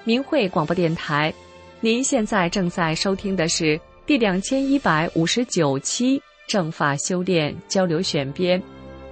明慧广播电台。您现在正在收听的是第2159期正法修炼交流选编。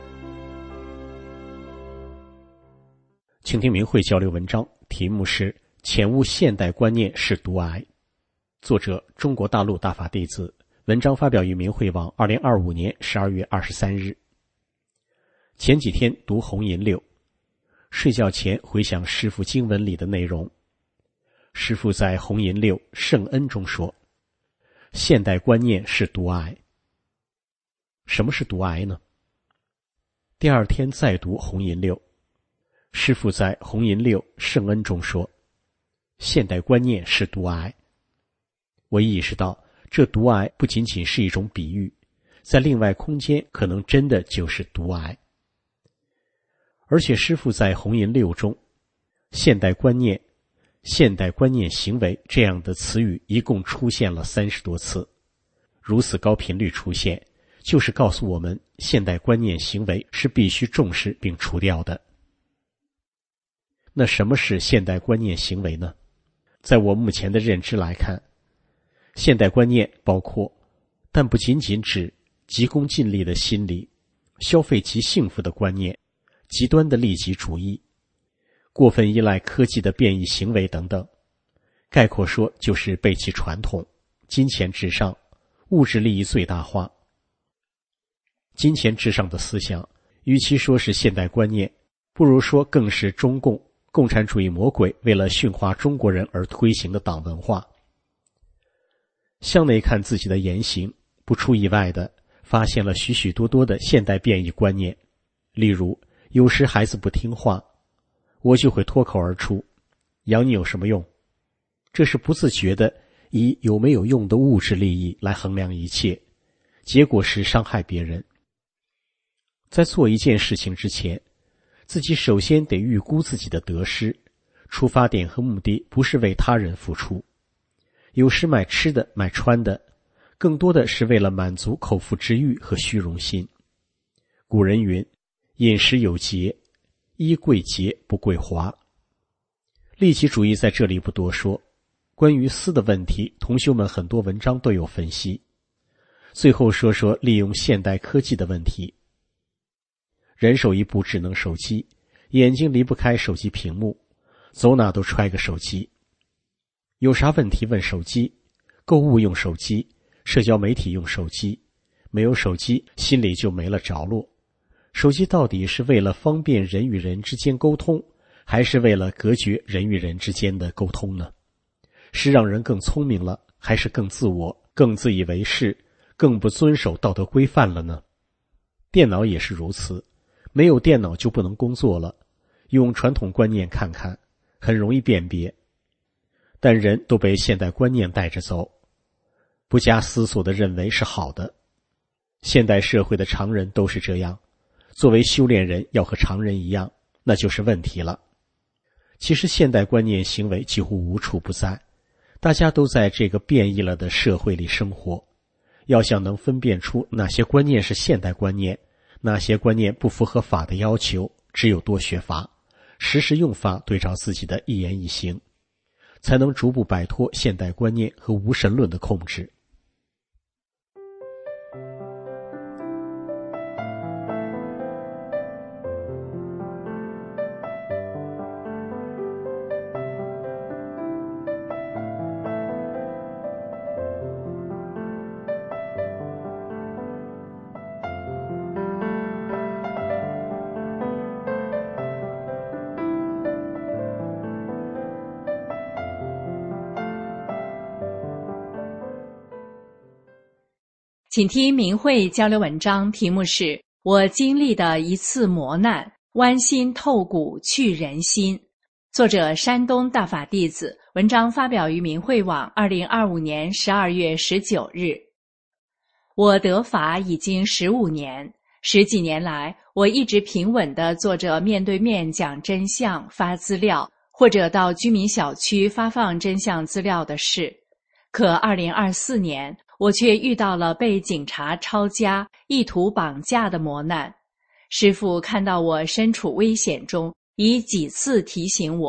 请听明慧交流文章，题目是浅悟现代观念是毒癌，作者中国大陆大法弟子，文章发表于明慧网2025年12月23日。前几天读红银六，睡觉前回想师父经文里的内容。师父在红银六圣恩中说，现代观念是毒癌。什么是毒癌呢？第二天再读红银六，师父在红银六圣恩中说，现代观念是毒癌。我意识到这毒癌不仅仅是一种比喻，在另外空间可能真的就是毒癌。而且师父在红银六中，现代观念行为这样的词语一共出现了30多次，如此高频率出现，就是告诉我们现代观念行为是必须重视并除掉的。那什么是现代观念行为呢？在我目前的认知来看，现代观念包括，但不仅仅指急功近利的心理、消费即幸福的观念、极端的利己主义、过分依赖科技的变异行为等等。概括说就是背弃传统，金钱至上，物质利益最大化。金钱至上的思想，与其说是现代观念，不如说更是中共共产主义魔鬼为了驯化中国人而推行的党文化。向内看自己的言行，不出意外的发现了许许多多的现代变异观念。例如，有时孩子不听话，我就会脱口而出，养你有什么用？这是不自觉的以有没有用的物质利益来衡量一切，结果是伤害别人。在做一件事情之前，自己首先得预估自己的得失，出发点和目的不是为他人付出。有时买吃的买穿的，更多的是为了满足口腹之欲和虚荣心。古人云，饮食有节，衣贵洁不贵华。利己主义在这里不多说，关于私的问题，同修们很多文章都有分析。最后说说利用现代科技的问题。人手一部智能手机，眼睛离不开手机屏幕，走哪都揣个手机。有啥问题问手机，购物用手机，社交媒体用手机，没有手机心里就没了着落。手机到底是为了方便人与人之间沟通，还是为了隔绝人与人之间的沟通呢？是让人更聪明了，还是更自我、更自以为是、更不遵守道德规范了呢？电脑也是如此，没有电脑就不能工作了，用传统观念看看，很容易辨别。但人都被现代观念带着走，不加思索地认为是好的。现代社会的常人都是这样，作为修炼人要和常人一样，那就是问题了。其实现代观念行为几乎无处不在，大家都在这个变异了的社会里生活。要想能分辨出哪些观念是现代观念，哪些观念不符合法的要求，只有多学法，时时用法对照自己的一言一行，才能逐步摆脱现代观念和无神论的控制。 请听明慧交流文章，题目是我经历的一次磨难，剜心透骨去人心。作者山东大法弟子，文章发表于明慧网2025年12月19日。我得法已经15年，10几年来，我一直平稳地做着面对面讲真相、发资料，或者到居民小区发放真相资料的事。可2024年，我却遇到了被警察抄家、意图绑架的磨难。师父看到我身处危险中，已几次提醒我，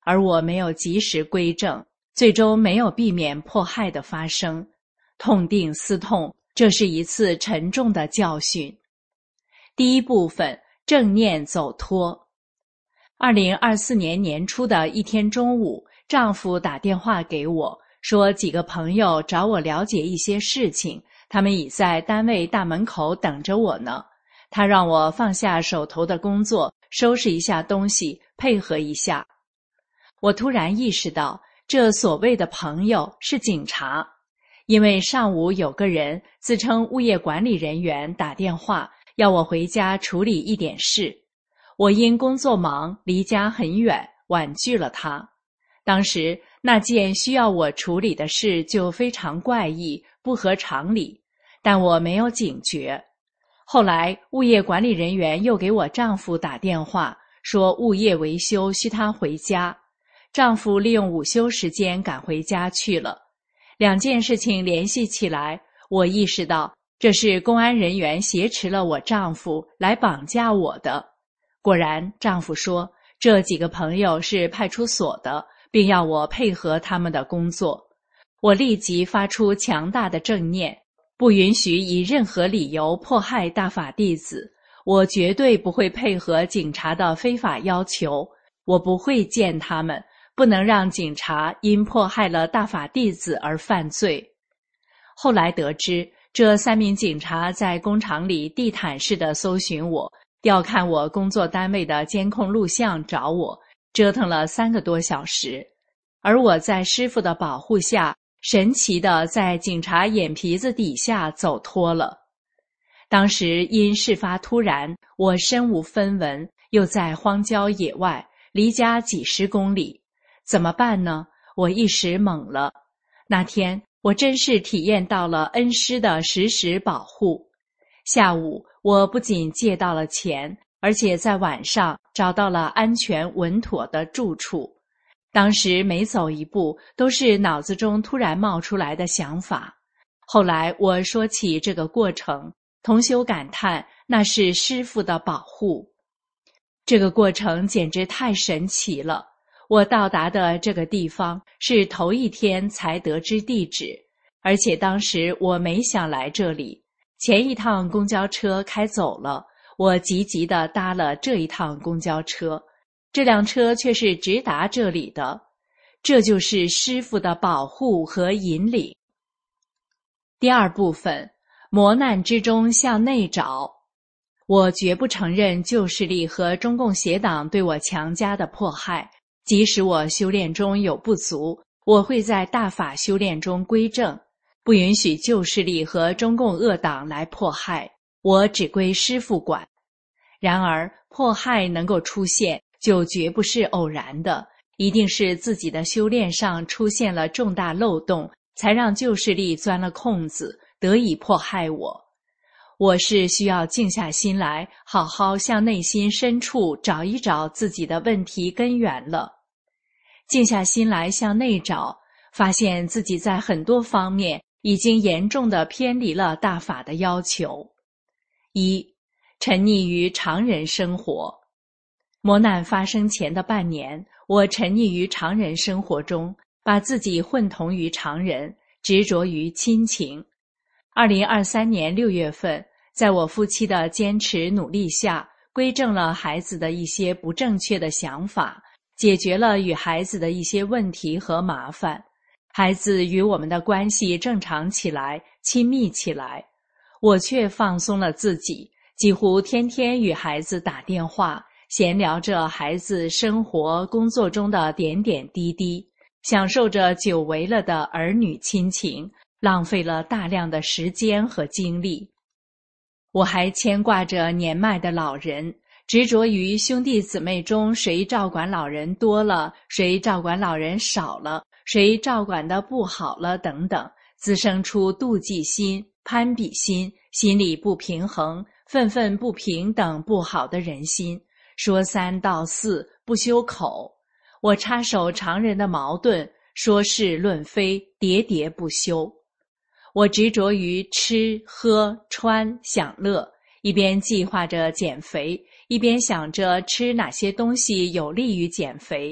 而我没有及时归正，最终没有避免迫害的发生。痛定思痛，这是一次沉重的教训。第一部分，正念走脱。2024年年初的一天中午，丈夫打电话给我，说几个朋友找我了解一些事情，他们已在单位大门口等着我呢。他让我放下手头的工作，收拾一下东西，配合一下。我突然意识到，这所谓的朋友是警察，因为上午有个人自称物业管理人员打电话，要我回家处理一点事。我因工作忙，离家很远，婉拒了他。当时那件需要我处理的事就非常怪异，不合常理，但我没有警觉。后来物业管理人员又给我丈夫打电话，说物业维修需他回家。丈夫利用午休时间赶回家去了。两件事情联系起来，我意识到这是公安人员挟持了我丈夫来绑架我的。果然，丈夫说这几个朋友是派出所的，并要我配合他们的工作。我立即发出强大的正念，不允许以任何理由迫害大法弟子，我绝对不会配合警察的非法要求，我不会见他们，不能让警察因迫害了大法弟子而犯罪。后来得知，这3名警察在工厂里地毯式的搜寻我，调看我工作单位的监控录像找我，折腾了3个多小时。而我在师父的保护下，神奇地在警察眼皮子底下走脱了。当时因事发突然，我身无分文，又在荒郊野外，离家几十公里，怎么办呢？我一时懵了。那天我真是体验到了恩师的时时保护。下午我不仅借到了钱，而且在晚上找到了安全稳妥的住处。当时每走一步都是脑子中突然冒出来的想法。后来我说起这个过程，同修感叹那是师父的保护。这个过程简直太神奇了。我到达的这个地方是头一天才得知地址，而且当时我没想来这里。前一趟公交车开走了，我急急地搭了这一趟公交车，这辆车却是直达这里的。这就是师父的保护和引领。第二部分，磨难之中向内找。我绝不承认旧势力和中共邪党对我强加的迫害，即使我修炼中有不足，我会在大法修炼中归正，不允许旧势力和中共恶党来迫害，我只归师父管。然而迫害能够出现，就绝不是偶然的，一定是自己的修炼上出现了重大漏洞，才让旧势力钻了空子，得以迫害我。我是需要静下心来，好好向内心深处找一找自己的问题根源了。静下心来向内找，发现自己在很多方面已经严重地偏离了大法的要求。1. 沉溺于常人生活。磨难发生前的半年，我沉溺于常人生活中，把自己混同于常人，执着于亲情。2023年6月份，在我夫妻的坚持努力下，归正了孩子的一些不正确的想法，解决了与孩子的一些问题和麻烦，孩子与我们的关系正常起来，亲密起来。我却放松了自己，几乎天天与孩子打电话，闲聊着孩子生活工作中的点点滴滴，享受着久违了的儿女亲情，浪费了大量的时间和精力。我还牵挂着年迈的老人，执着于兄弟姊妹中谁照管老人多了，谁照管老人少了，谁照管得不好了等等，滋生出妒忌心、攀比心、心理不平衡、愤愤不平等不好的人心，说三道四，不修口。我插手常人的矛盾，说是论非，喋喋不休。我执着于吃喝穿享乐，一边计划着减肥，一边想着吃哪些东西有利于减肥，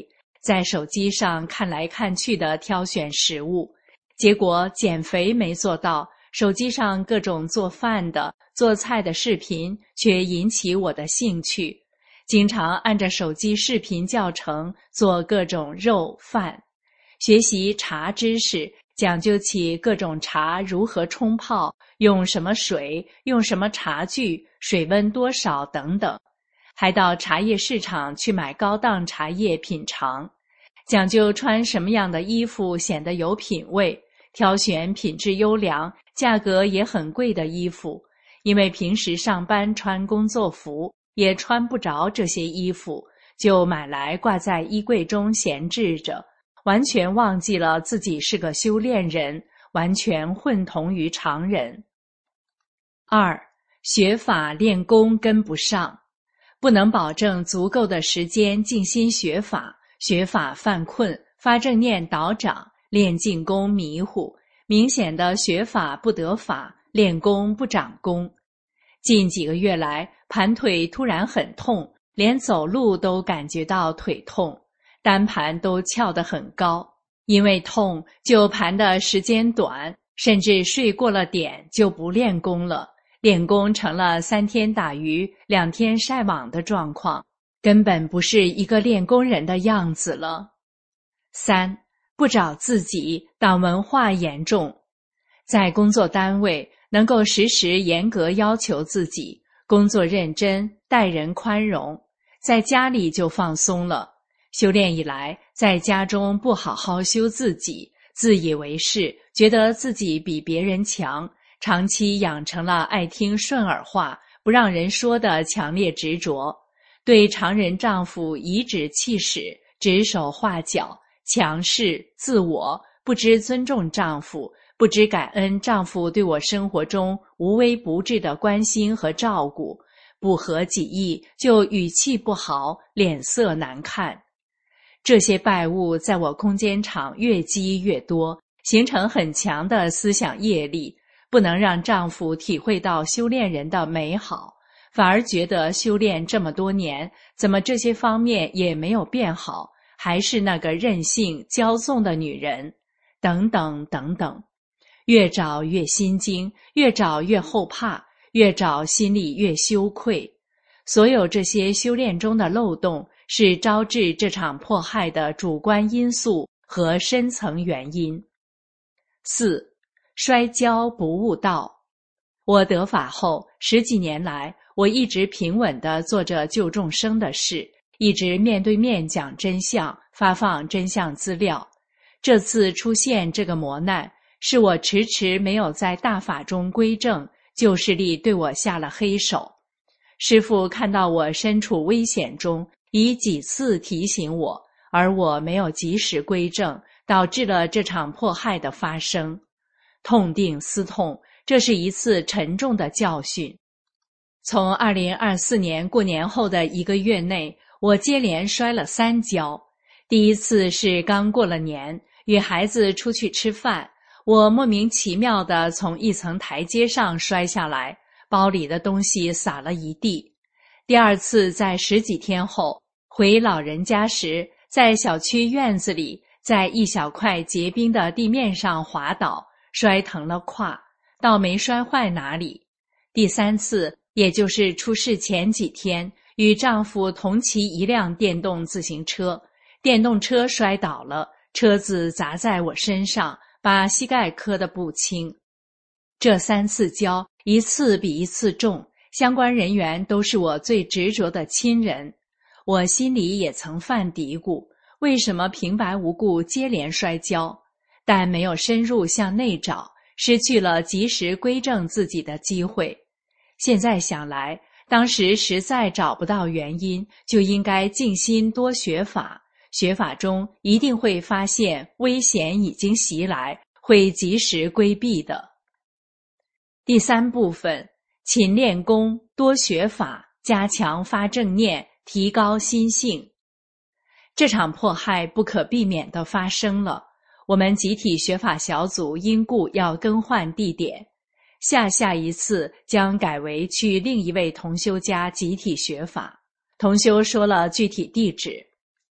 在手机上看来看去的挑选食物，结果减肥没做到，手机上各种做饭的、做菜的视频却引起我的兴趣，经常按着手机视频教程做各种肉饭，学习茶知识，讲究起各种茶如何冲泡，用什么水，用什么茶具，水温多少等等，还到茶叶市场去买高档茶叶品尝，讲究穿什么样的衣服显得有品位，挑选品质优良、价格也很贵的衣服，因为平时上班穿工作服也穿不着这些衣服，就买来挂在衣柜中闲置着，完全忘记了自己是个修炼人，完全混同于常人。2. 学法练功跟不上，不能保证足够的时间静心学法，学法犯困，发正念倒掌，练静功迷糊，明显的学法不得法，练功不长功。近几个月来，盘腿突然很痛，连走路都感觉到腿痛，单盘都翘得很高，因为痛就盘的时间短，甚至睡过了点就不练功了，练功成了3天打鱼2天晒网的状况，根本不是一个练功人的样子了。3. 不找自己，党文化严重。在工作单位能够时时严格要求自己，工作认真，待人宽容，在家里就放松了。修炼以来，在家中不好好修自己，自以为是，觉得自己比别人强，长期养成了爱听顺耳话，不让人说的强烈执着，对常人丈夫颐指气使，指手画脚，强势自我，不知尊重丈夫，不知感恩丈夫对我生活中无微不至的关心和照顾，不合己意就语气不好，脸色难看。这些败物在我空间场越积越多，形成很强的思想业力，不能让丈夫体会到修炼人的美好，反而觉得修炼这么多年，怎么这些方面也没有变好，还是那个任性骄纵的女人，等等等等。越找越心惊，越找越后怕，越找心里越羞愧。所有这些修炼中的漏洞，是招致这场迫害的主观因素和深层原因。4. 摔跤不悟道。我得法后10几年来，我一直平稳地做着救众生的事，一直面对面讲真相，发放真相资料。这次出现这个磨难，是我迟迟没有在大法中归正，旧势力对我下了黑手。师父看到我身处危险中，已几次提醒我，而我没有及时归正，导致了这场迫害的发生。痛定思痛，这是一次沉重的教训。从2024年过年后的1个月内，我接连摔了3跤。第一次是刚过了年，与孩子出去吃饭，我莫名其妙地从一层台阶上摔下来，包里的东西洒了一地。第二次在10几天后，回老人家时，在小区院子里，在一小块结冰的地面上滑倒，摔疼了胯，倒没摔坏哪里。第3次，也就是出事前几天，与丈夫同骑一辆电动自行车，电动车摔倒了，车子砸在我身上，把膝盖磕得不轻。这3次跤，一次比一次重，相关人员都是我最执着的亲人。我心里也曾犯嘀咕，为什么平白无故接连摔跤？但没有深入向内找，失去了及时归正自己的机会。现在想来，当时实在找不到原因，就应该静心多学法，学法中一定会发现危险已经袭来，会及时规避的。第3部分，勤练功，多学法，加强发正念，提高心性。这场迫害不可避免地发生了，我们集体学法小组因故要更换地点，下一次将改为去另一位同修家集体学法。同修说了具体地址。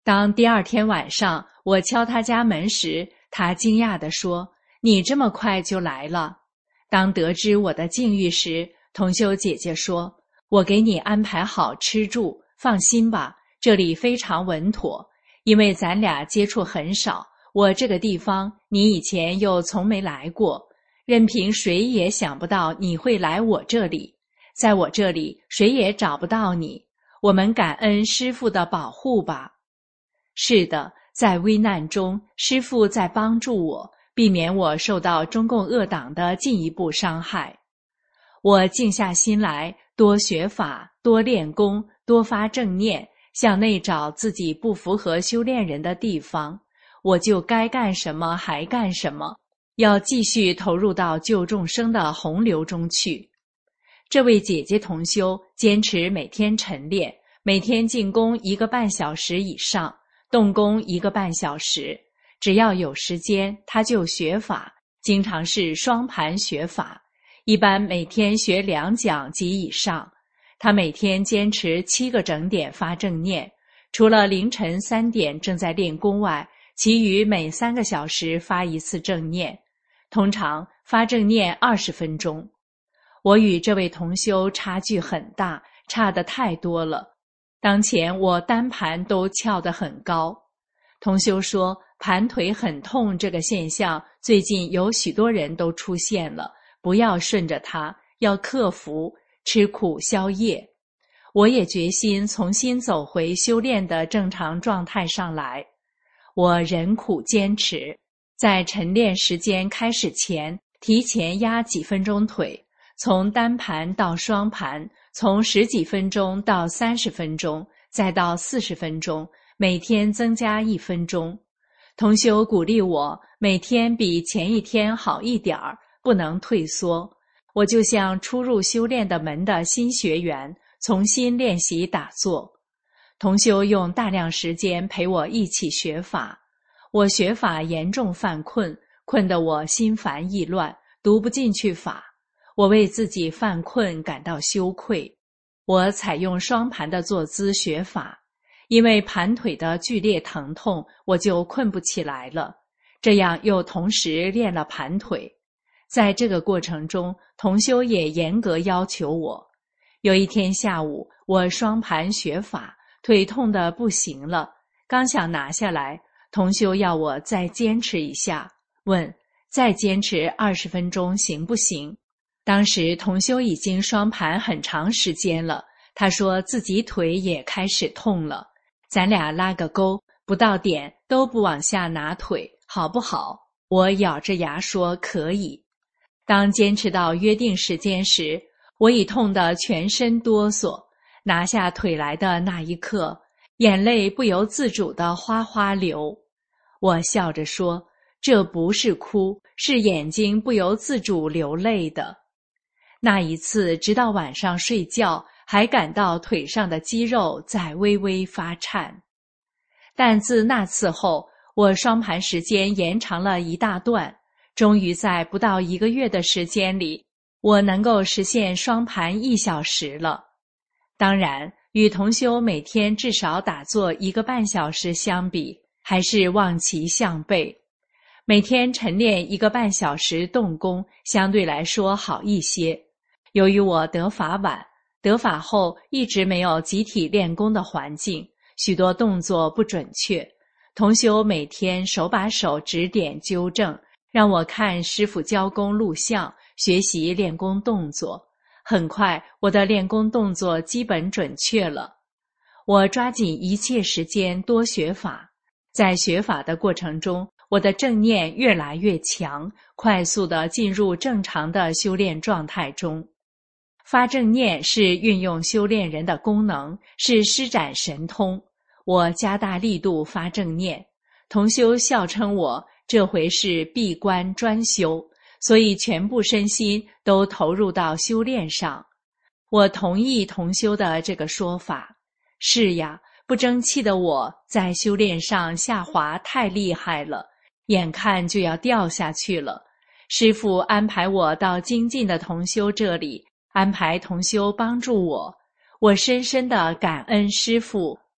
当第二天晚上我敲他家门时，他惊讶地说：“你这么快就来了。”当得知我的境遇时，同修姐姐说：“我给你安排好吃住，放心吧，这里非常稳妥。因为咱俩接触很少，我这个地方你以前又从没来过，任凭谁也想不到你会来我这里，在我这里谁也找不到你。我们感恩师父的保护吧。”是的，在危难中，师父在帮助我，避免我受到中共恶党的进一步伤害。我静下心来，多学法，多练功，多发正念，向内找自己不符合修炼人的地方，我就该干什么还干什么，要继续投入到救众生的洪流中去。这位姐姐同修坚持每天晨练，每天静功1个半小时以上，动功1个半小时，只要有时间她就学法，经常是双盘学法，一般每天学2讲及以上。她每天坚持7个整点发正念，除了凌晨3点正在练功外，其余每3个小时发1次正念，通常发正念20分钟。我与这位同修差距很大，差得太多了。当前我单盘都翘得很高。同修说，盘腿很痛这个现象最近有许多人都出现了，不要顺着它，要克服，吃苦消业。我也决心重新走回修炼的正常状态上来。我忍苦坚持，在晨练时间开始前提前压几分钟腿，从单盘到双盘，从10几分钟到30分钟，再到40分钟，每天增加1分钟。同修鼓励我每天比前一天好一点儿，不能退缩。我就像初入修炼的门的新学员，重新练习打坐。同修用大量时间陪我一起学法。我学法严重犯困，困得我心烦意乱，读不进去法。我为自己犯困感到羞愧。我采用双盘的坐姿学法，因为盘腿的剧烈疼痛，我就困不起来了。这样又同时练了盘腿。在这个过程中，同修也严格要求我。有一天下午，我双盘学法，腿痛得不行了，刚想拿下来，同修要我再坚持一下，问再坚持20分钟行不行？当时同修已经双盘很长时间了，他说自己腿也开始痛了，咱俩拉个钩，不到点都不往下拿腿，好不好？我咬着牙说可以。当坚持到约定时间时，我已痛得全身哆嗦，拿下腿来的那一刻，眼泪不由自主地哗哗流。我笑着说，这不是哭，是眼睛不由自主流泪的。那一次直到晚上睡觉，还感到腿上的肌肉在微微发颤。但自那次后，我双盘时间延长了一大段，终于在不到1个月的时间里，我能够实现双盘1小时了。当然，与同修每天至少打坐1个半小时相比，还是望其项背。每天晨练1个半小时动功，相对来说好一些。由于我得法晚，得法后一直没有集体练功的环境，许多动作不准确。同修每天手把手指点纠正，让我看师父教功录像，学习练功动作。很快，我的练功动作基本准确了。我抓紧一切时间多学法，在学法的过程中，我的正念越来越强，快速地进入正常的修炼状态中。发正念是运用修炼人的功能，是施展神通。我加大力度发正念，同修笑称我这回是闭关专修，所以全部身心都投入到修炼上。我同意同修的这个说法。是呀，不争气的我在修炼上下滑太厉害了，眼看就要掉下去了。师父安排我到精进的同修这里，安排同修帮助我。我深深地感恩师父，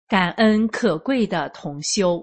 感恩可贵的同修。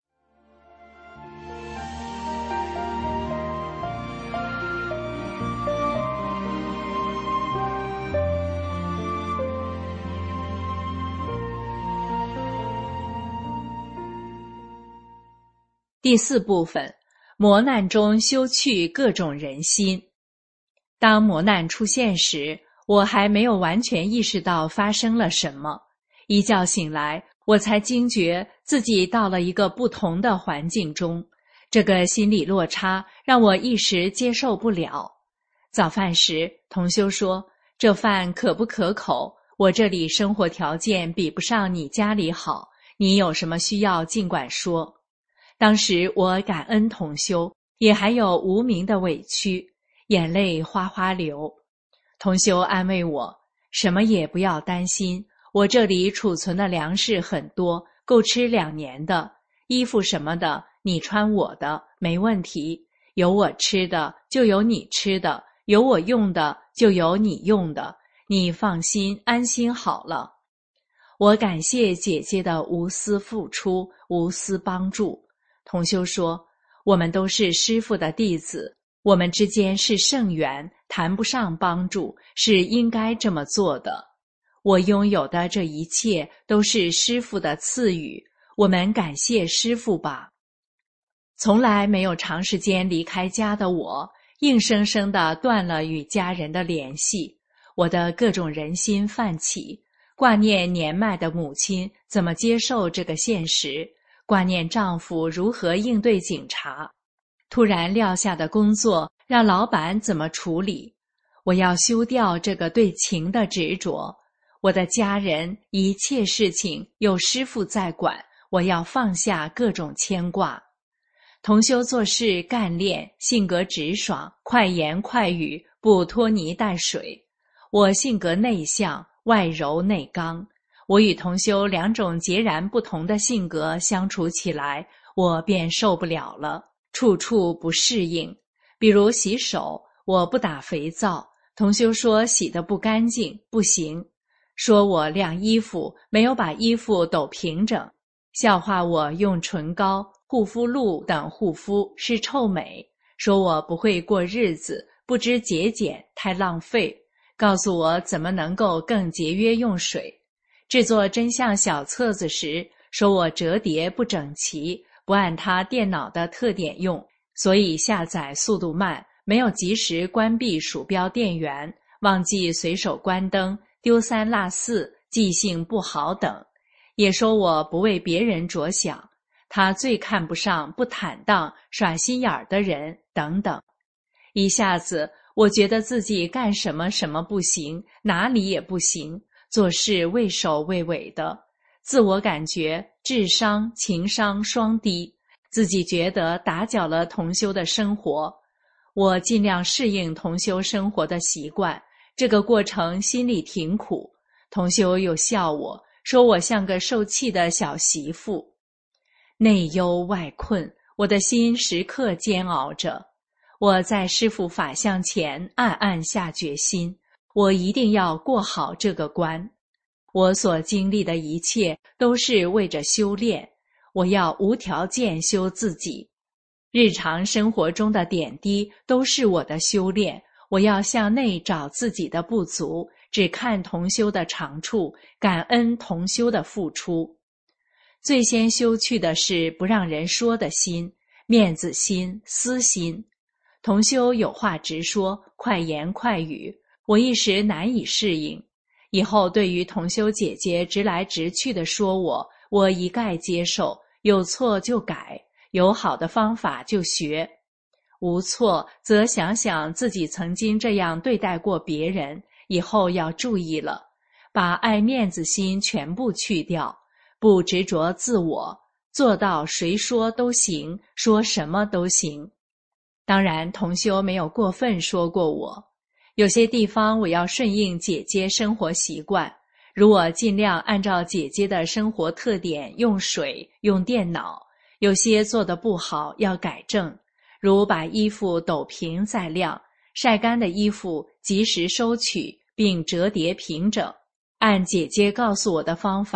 第4部分，磨难中修去各种人心。当磨难出现时，我还没有完全意识到发生了什么。一觉醒来，我才惊觉自己到了一个不同的环境中，这个心理落差让我一时接受不了。早饭时，同修说：“这饭可不可口？我这里生活条件比不上你家里好，你有什么需要尽管说。”当时我感恩同修，也还有无名的委屈，眼泪哗哗流。同修安慰我，什么也不要担心，我这里储存的粮食很多，够吃2年的，衣服什么的你穿我的没问题，有我吃的就有你吃的，有我用的就有你用的，你放心安心好了。我感谢姐姐的无私付出，无私帮助。同修说，我们都是师父的弟子，我们之间是圣缘，谈不上帮助，是应该这么做的。我拥有的这一切都是师父的赐予，我们感谢师父吧。从来没有长时间离开家的我，硬生生地断了与家人的联系，我的各种人心泛起，挂念年迈的母亲怎么接受这个现实，挂念丈夫如何应对警察，突然撂下的工作让老板怎么处理。我要休掉这个对情的执着，我的家人一切事情有师父在管，我要放下各种牵挂。同修做事干练，性格直爽，快言快语，不拖泥带水。我性格内向，外柔内刚。我与同修2种截然不同的性格相处起来，我便受不了了，处处不适应。比如洗手，我不打肥皂，同修说洗得不干净，不行；说我晾衣服，没有把衣服抖平整；笑话我用唇膏、护肤露等护肤是臭美；说我不会过日子，不知节俭，太浪费；告诉我怎么能够更节约用水。制作真相小册子时，说我折叠不整齐，不按他电脑的特点用，所以下载速度慢，没有及时关闭鼠标电源，忘记随手关灯，丢3落4，记性不好等。也说我不为别人着想，他最看不上不坦荡、耍心眼儿的人等等。一下子我觉得自己干什么什么不行，哪里也不行，做事畏首畏尾的，自我感觉智商情商双低，自己觉得打搅了同修的生活。我尽量适应同修生活的习惯，这个过程心里挺苦。同修又笑我，说我像个受气的小媳妇。内忧外困，我的心时刻煎熬着。我在师父法相前暗暗下决心，我一定要过好这个关。我所经历的一切都是为着修炼，我要无条件修自己。日常生活中的点滴都是我的修炼，我要向内找自己的不足，只看同修的长处，感恩同修的付出。最先修去的是不让人说的心，面子心、私心。同修有话直说，快言快语，我一时难以适应。以后对于同修姐姐直来直去地说我一概接受，有错就改，有好的方法就学，无错则想想自己曾经这样对待过别人，以后要注意了，把爱面子心全部去掉，不执着自我，做到谁说都行，说什么都行。当然同修没有过分说过我，有些地方我要顺应姐姐生活习惯，如我尽量按照姐姐的生活特点用水用电脑，有些做得不好要改正，如把衣服抖平再晾，晒干的衣服及时收取并折叠平整，按姐姐告诉我的方法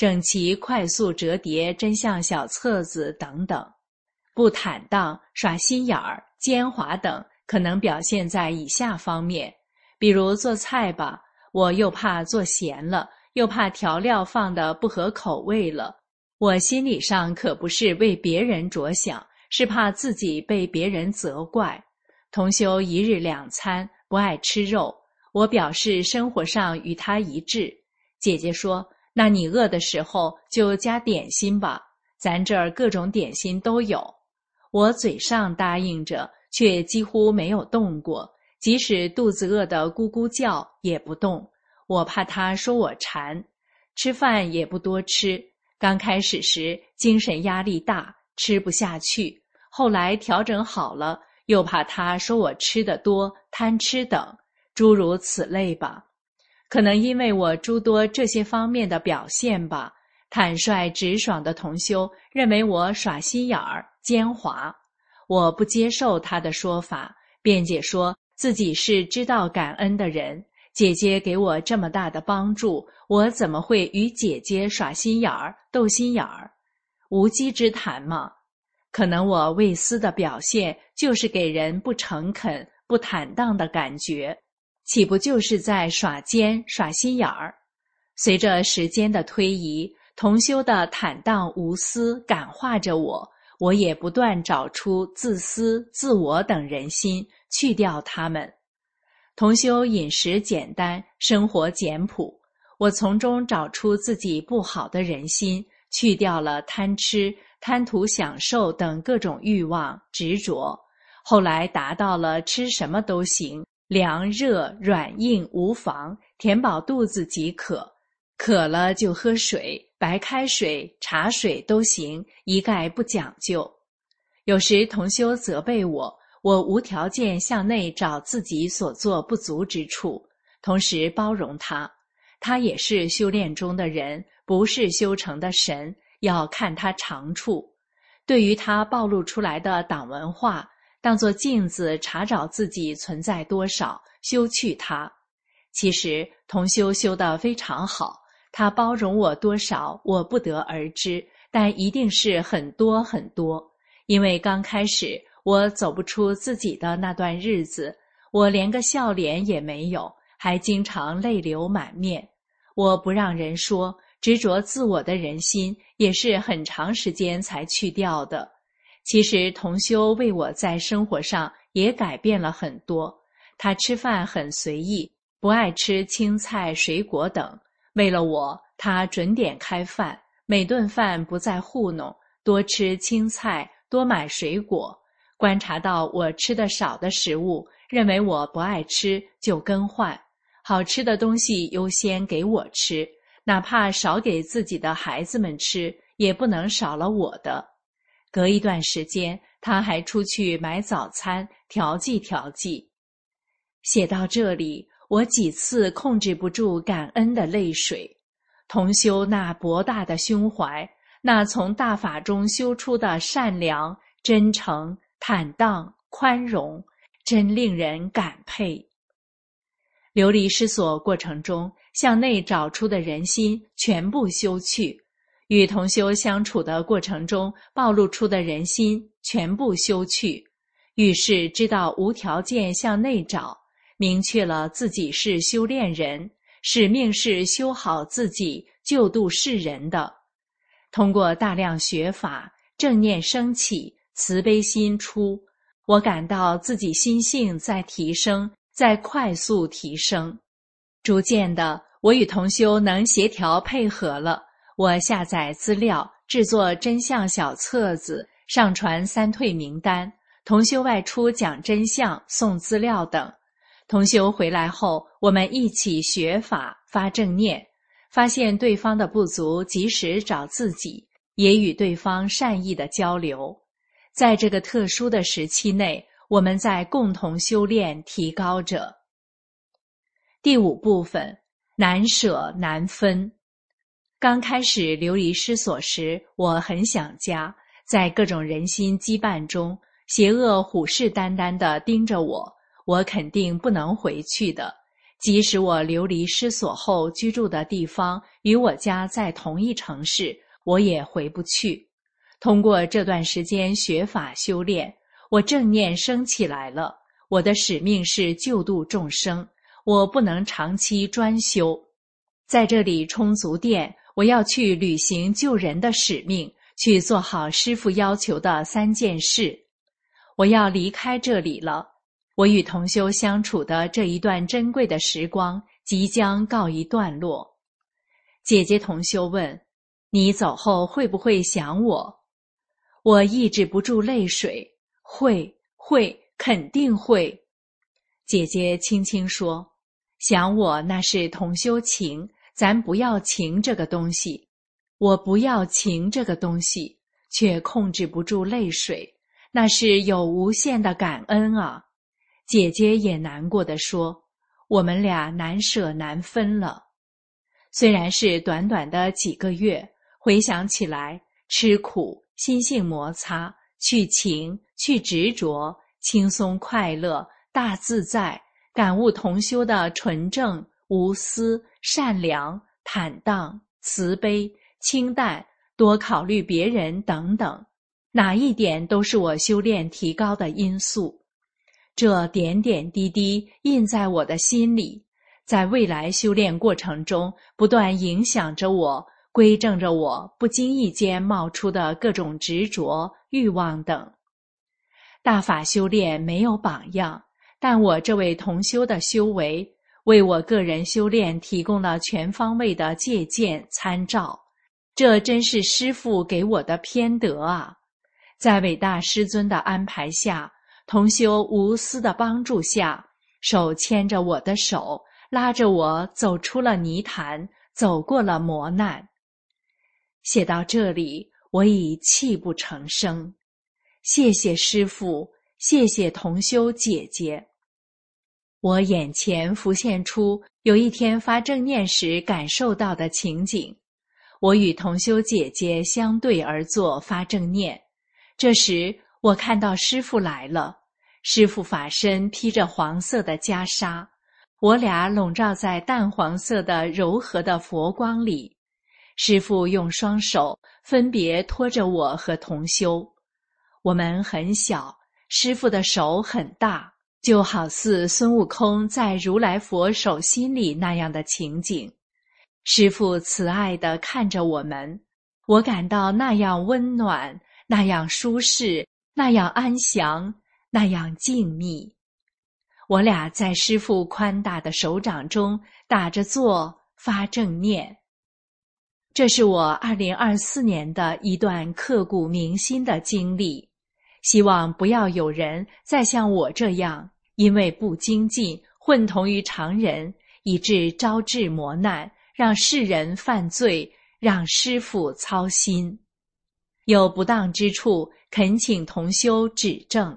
整齐快速折叠真相小册子等等。不坦荡、耍心眼儿、奸猾等可能表现在以下方面，比如做菜吧，我又怕做咸了，又怕调料放得不合口味了。我心理上可不是为别人着想，是怕自己被别人责怪。同修一日2餐，不爱吃肉，我表示生活上与他一致。姐姐说，那你饿的时候就加点心吧，咱这儿各种点心都有。我嘴上答应着，却几乎没有动过，即使肚子饿得咕咕叫也不动。我怕他说我馋，吃饭也不多吃。刚开始时精神压力大，吃不下去，后来调整好了，又怕他说我吃得多，贪吃等，诸如此类吧。可能因为我诸多这些方面的表现吧，坦率直爽的同修认为我耍心眼儿、奸猾。我不接受他的说法，辩解说自己是知道感恩的人，姐姐给我这么大的帮助，我怎么会与姐姐耍心眼儿、斗心眼儿？无稽之谈嘛。可能我未思的表现就是给人不诚恳、不坦荡的感觉，岂不就是在耍奸、耍心眼儿？随着时间的推移，同修的坦荡无私感化着我，我也不断找出自私、自我等人心，去掉它们。同修饮食简单，生活简朴，我从中找出自己不好的人心，去掉了贪吃、贪图享受等各种欲望、执着，后来达到了吃什么都行，凉热软硬无妨，填饱肚子即可，渴了就喝水，白开水、茶水都行，一概不讲究。有时同修责备我无条件向内找自己所做不足之处，同时包容他。他也是修炼中的人，不是修成的神，要看他长处。对于他暴露出来的党文化，当作镜子查找自己存在多少，修去它。其实同修修得非常好，他包容我多少我不得而知，但一定是很多很多。因为刚开始我走不出自己的那段日子，我连个笑脸也没有，还经常泪流满面。我不让人说，执着自我的人心也是很长时间才去掉的。其实同修为我在生活上也改变了很多，他吃饭很随意，不爱吃青菜、水果等。为了我，他准点开饭，每顿饭不再糊弄，多吃青菜，多买水果。观察到我吃的少的食物，认为我不爱吃就更换，好吃的东西优先给我吃，哪怕少给自己的孩子们吃，也不能少了我的。隔一段时间，他还出去买早餐，调剂调剂。写到这里，我几次控制不住感恩的泪水。同修那博大的胸怀，那从大法中修出的善良、真诚、坦荡、宽容，真令人感佩。流离失所过程中，向内找出的人心全部修去，与同修相处的过程中暴露出的人心全部修去，遇事知道无条件向内找，明确了自己是修炼人，使命是修好自己，救度世人的。通过大量学法，正念升起，慈悲心出，我感到自己心性在提升，在快速提升。逐渐的，我与同修能协调配合了。我下载资料，制作真相小册子，上传三退名单，同修外出讲真相、送资料等。同修回来后，我们一起学法、发正念，发现对方的不足，及时找自己，也与对方善意的交流。在这个特殊的时期内，我们在共同修炼提高着。第5部分，难舍难分。刚开始流离失所时，我很想家，在各种人心羁绊中，邪恶虎视眈眈地盯着我，我肯定不能回去的。 即使我流离失所后居住的地方与我家在同一城市，我也回不去。通过这段时间学法修炼，我正念升起来了。我的使命是救度众生，我不能长期专修。在这里充足电，我要去履行救人的使命，去做好师父要求的3件事。我要离开这里了。我与同修相处的这一段珍贵的时光即将告一段落。姐姐同修问：你走后会不会想我？我抑制不住泪水，会，肯定会。姐姐轻轻说：想我那是同修情，咱不要情这个东西。我不要情这个东西，却控制不住泪水，那是有无限的感恩啊。姐姐也难过地说：我们俩难舍难分了。虽然是短短的几个月，回想起来，吃苦、心性摩擦、去情、去执着、轻松快乐、大自在，感悟同修的纯正、无私、善良、坦荡、慈悲、清淡，多考虑别人等等，哪一点都是我修炼提高的因素。这点点滴滴印在我的心里，在未来修炼过程中不断影响着我，规正着我不经意间冒出的各种执着、欲望等。大法修炼没有榜样，但我这位同修的修为，为我个人修炼提供了全方位的借鉴参照，这真是师父给我的偏德啊！在伟大师尊的安排下，同修无私的帮助下，手牵着我的手，拉着我走出了泥潭，走过了磨难。写到这里，我已泣不成声。谢谢师父，谢谢同修姐姐。我眼前浮现出有一天发正念时感受到的情景。我与同修姐姐相对而坐发正念，这时我看到师父来了。师父法身披着黄色的袈裟，我俩笼罩在淡黄色的柔和的佛光里。师父用双手分别托着我和同修。我们很小，师父的手很大，就好似孙悟空在如来佛手心里那样的情景。师父慈爱地看着我们，我感到那样温暖，那样舒适，那样安详，那样静谧。我俩在师父宽大的手掌中打着坐发正念。这是我2024年的一段刻骨铭心的经历，希望不要有人再像我这样，因为不精进，混同于常人，以致招致磨难，让世人犯罪，让师父操心。有不当之处，恳请同修指正。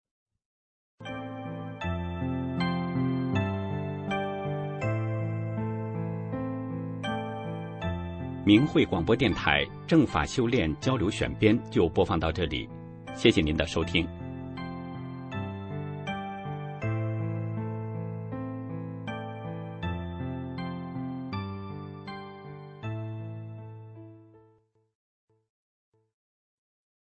明慧广播电台正法修炼交流选编就播放到这里，谢谢您的收听。